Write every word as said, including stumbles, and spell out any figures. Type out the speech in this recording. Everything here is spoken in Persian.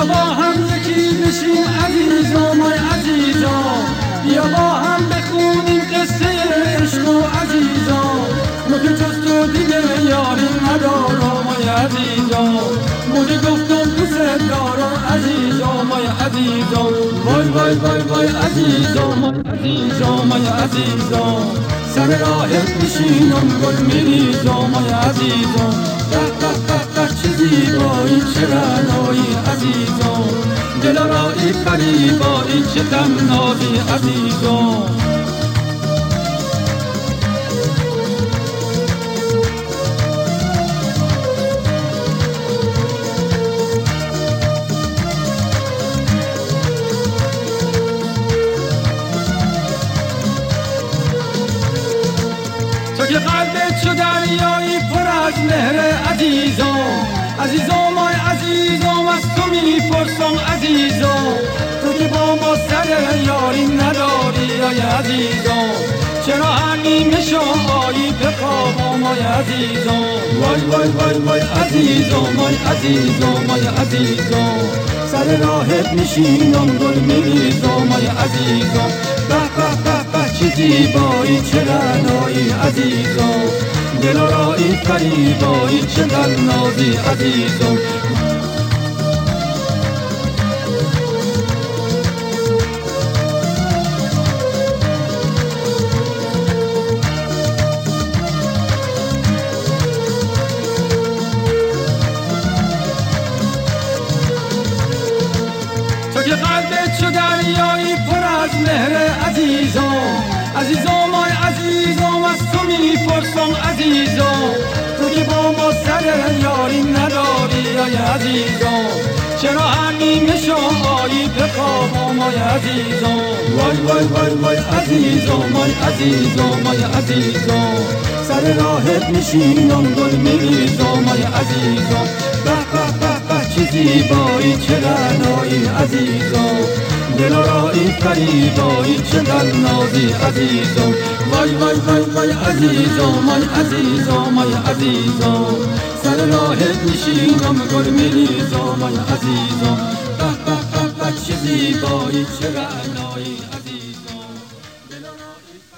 با هم یکی بشیم عزیزان مای عزیزان، بیا با هم بخونیم قصه عشق و عزیزان، ما که جز تو دیگه یاری ندارم مای عزیزان، مودی گفتم دوست دارم عزیزان مای عزیزان، وای وای وای وای عزیزان مای عزیزان مای عزیزان، سر راهت میشینم گل میریزم مای عزیزان، به به به به چه زیبایی چه رعنایی عزیزان، دلارایی فریبایی چه غمنازی عزیزان. تو که قلبت چو دریایی پر از مهر عزیزان، عزیزان مای عزیزان از تو میپرسم عزیزان، تو که با ما سر یاری نداری ای عزیزان، چرا همیشه شایی به خواب مای عزیزان، وای وای وای وای عزیزان مای عزیزان مای عزیزان، سر راهت میشینم گل میریزم مای عزیزان، به به به به چه زیبایی چه رعنایی عزیزان، دلارایی فریبایی چه غمنازی عزیزان. تو که قلبت چو دریایی پر از مهر عزیزان، عزیزان مای عزیزان از تو میپرسم عزیزان، تو که با ما سر یاری نداری ای عزیزان، چرا همیشه آیی به خواب مای عزیزان، وای وای وای وای عزیزان مای عزیزان مای عزیزان، سر راهت میشینم گل میریزم مای عزیزان، به به به به چه زیبایی چه رعنایی عزیزان، دلارایی فریبایی چه غمنازی عزیزان، وای وای وای وای عزیزان مای عزیزان مای عزیزان، سر راهت میشینم گل میریزم مای عزیزان، به به به به چه زیبایی چه رعنایی.